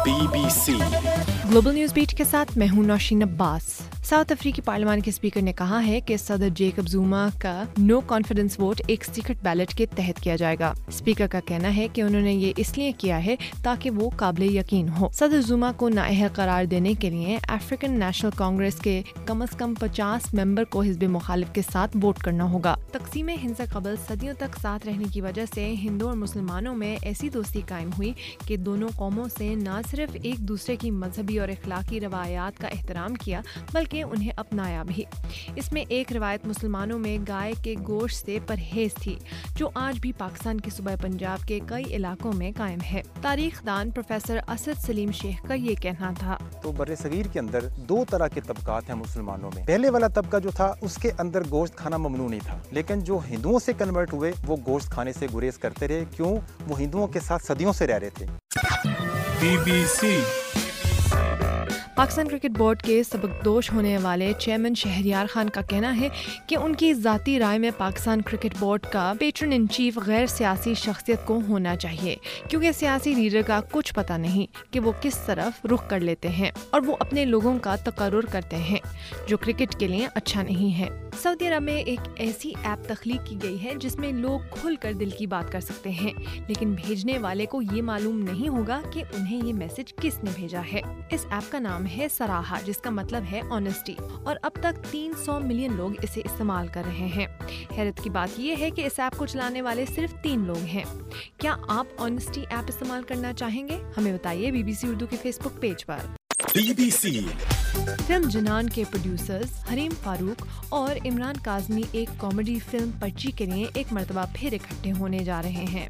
BBC global news beat के साथ मैं हूं नौशीन अब्बास। साउथ अफ्रीकी पार्लियामान के स्पीकर ने कहा है कि सदर जेकब जुमा का नो कॉन्फिडेंस वोट एक सीक्रेट बैलेट के तहत किया जाएगा। स्पीकर का कहना है कि उन्होंने ये इसलिए किया है ताकि वो काबिल यकीन हो। सदर जुमा को नाअहल करार देने के लिए अफ्रीकन नेशनल कांग्रेस के कम से कम 50 मेंबर को हिज़्ब मुखालिफ के साथ वोट करना होगा। तकसीम हिंद से कबल सदियों तक साथ रहने की वजह से हिंदू और मुसलमानों में ऐसी दोस्ती कायम हुई कि दोनों कौमों से न सिर्फ एक दूसरे की मजहबी और इखलाकी रवायात का एहतराम किया बल्कि उन्हें अपनाया भी। इसमें एक रिवायत मुसलमानों में गाय के गोश्त से परहेज थी, जो आज भी पाकिस्तान के सूबे पंजाब के कई इलाकों में कायम है। तारीख दान प्रोफेसर असद सलीम शेख का ये कहना था। तो बर्रे सगीर के अंदर दो तरह के तबकात हैं मुसलमानों में। पहले वाला तबका जो था उसके अंदर गोश्त खाना ममनू नहीं था, लेकिन जो हिंदुओं से कन्वर्ट हुए वो गोश्त खाने से गुरेज करते रहे। क्यों? वो हिंदुओं के साथ सदियों से रह रहे थे। BBC पाकिस्तान क्रिकेट बोर्ड के सबकदोश होने वाले चेयरमैन शहरियार खान का कहना है कि उनकी ज़ाती राय में पाकिस्तान क्रिकेट बोर्ड का पेट्रन इन चीफ गैर सियासी शख्सियत को होना चाहिए, क्योंकि सियासी लीडर का कुछ पता नहीं कि वो किस तरफ रुख कर लेते हैं और वो अपने लोगों का तकर्रुर करते हैं, जो क्रिकेट के लिए अच्छा नहीं है। सऊदी अरब में एक ऐसी ऐप तख्लीक की गई है जिसमें लोग खुलकर दिल की बात कर सकते हैं, लेकिन भेजने वाले को ये मालूम नहीं होगा कि उन्हें ये मैसेज किसने भेजा है। इस ऐप का नाम है सराहा, जिसका मतलब है ऑनेस्टी, और अब तक 300 मिलियन लोग इसे इस्तेमाल कर रहे हैं। हैरत की बात यह है कि इस ऐप को चलाने वाले सिर्फ 3 लोग हैं। क्या आप ऑनेस्टी ऐप इस्तेमाल करना चाहेंगे? हमें बताइए BBC उर्दू के फेसबुक पेज पर। BBC फिल्म जनान के प्रोड्यूसर्स हरीम फारूक और इमरान काज़मी एक कॉमेडी फिल्म पर्ची के लिए एक मर्तबा फिर इकट्ठे होने जा रहे हैं।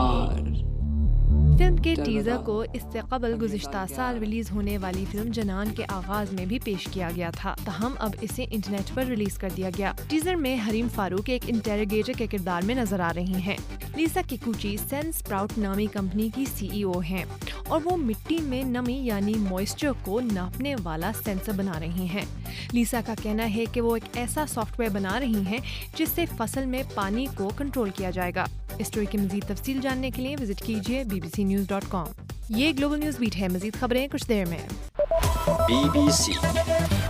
फिल्म के टीजर को इससे कबल गुज़िश्ता साल रिलीज होने वाली फिल्म जनान के आगाज में भी पेश किया गया था, तहम अब इसे इंटरनेट पर रिलीज कर दिया गया। टीजर में हरीम फारूक एक इंटेरोगेटर के किरदार में नजर आ रही हैं। लीसा किकुची सेंस स्प्राउट नामी कंपनी की CEO हैं और वो मिट्टी में नमी यानी मॉइस्चर को नापने वाला सेंसर बना रही हैं। लीसा का कहना है कि वो एक ऐसा सॉफ्टवेयर बना रही हैं जिससे फसल में पानी को कंट्रोल किया जाएगा। इस स्टोरी की मज़ीद तफसील जानने के लिए विजिट कीजिए bbcnews.com। ये ग्लोबल न्यूज बीट है। मज़ीद खबरें कुछ देर में। BBC